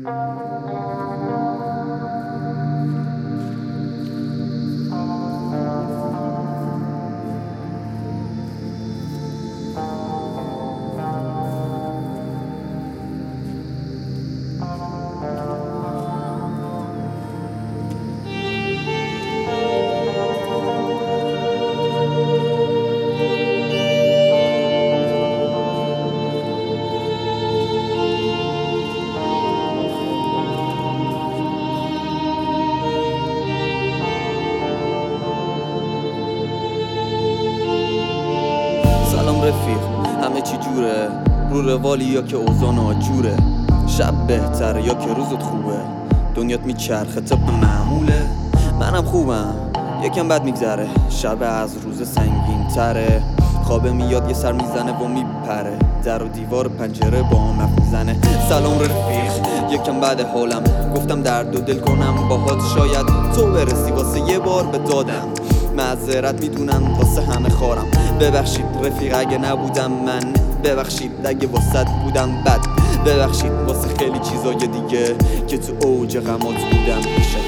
سلام رفیق، همه چی جوره؟ رو روالی یا که اوزان آجوره؟ شب بهتره یا که روزت خوبه؟ دنیات میچرخه طبق معموله؟ منم خوبم، یکم بد میگذره، شب از روز سنگین تره. خوابه میاد یه سر میزنه و میپره، در و دیوار پنجره با هم نف میزنه. سلام رفیق، یکم بعد حالم، گفتم درد و دل کنم باهات، شاید تو برسی واسه یه بار به دادم. معذرت میدونم واسه همه خارم، ببخشید رفیق اگه نبودم من، ببخشید اگه واسط بودم بد، ببخشید واسه خیلی چیزای دیگه که تو اوج غمات بودم پیشت.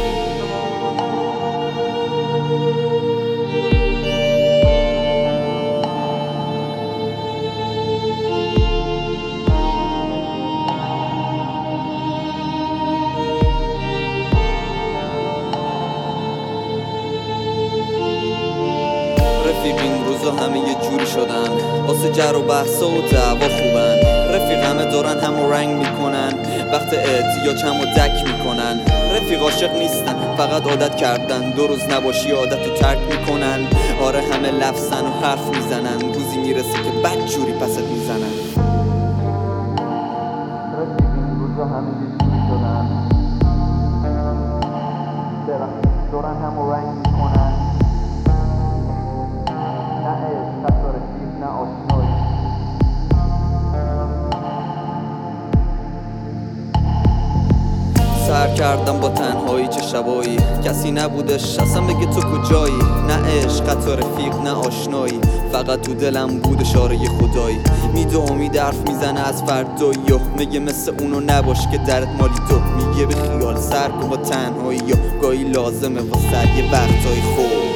رفیق این روزا همه یه جوری شدن، واسه جر و بحثا و دعوا خوبن. رفیق همه دارن همو رنگ میکنن، وقت احتیاج همو دک میکنن. رفیق عاشق نیستن، فقط عادت کردن، 2 روز نباشی عادتو ترک میکنن. آره همه لفظن و حرف میزنن، روزی میرسه که بد جوری پست میزنن. رفیق این روزا همه یه جوری شدن، دارن همو رنگ میکنن. سر کردم با تنهایی چه شبایی، کسی نبودش اصلا بگه تو کجایی. نه عشق حتی رفیق نه آشنایی، فقط تو دلم بود اشاره خدایی. میده امید حرف میزنه از فردایی، میگه مثل اونو نباش که درت مالی تو. میگه به خیال سر کن با تنهایی، گاهی لازمه واسه یه وقتایی خوب.